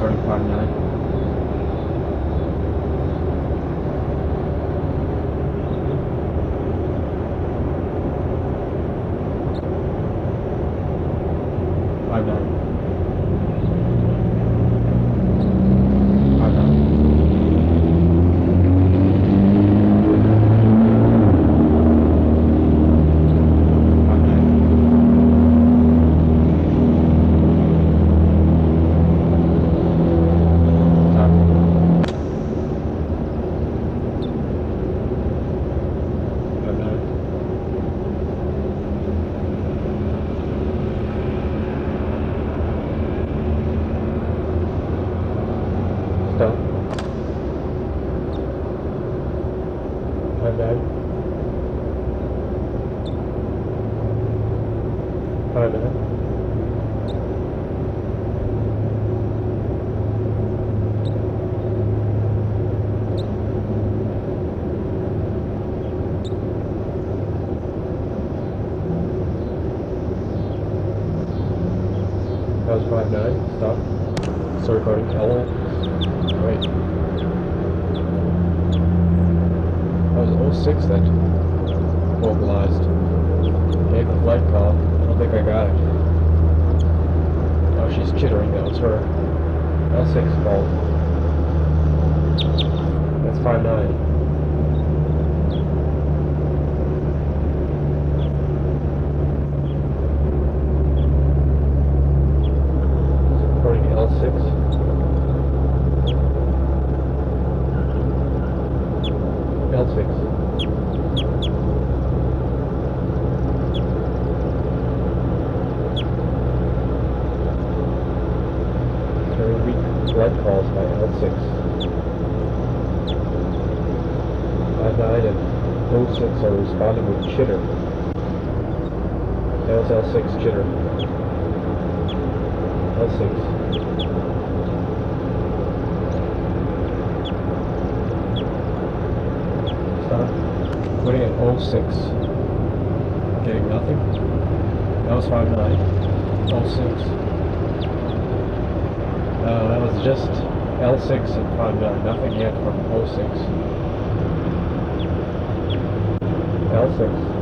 recording 5-9. Stop. My bad. My bad. That was 5-9. Stop. Still recording. Hello. Wait. That was 06 then. Vocalized. Gave the flight call. I don't think I got it. Oh, she's chittering. That was her. L6 fault. That's 5-9. Recording L6. L6. Very weak blood calls by L6. 5-9 and 06 are responding with chitter. That was L6 chitter. L6. Putting at 06. Getting nothing. That was 5-9. 06. That was just L6 and 5-9. Nothing yet from 06. L6.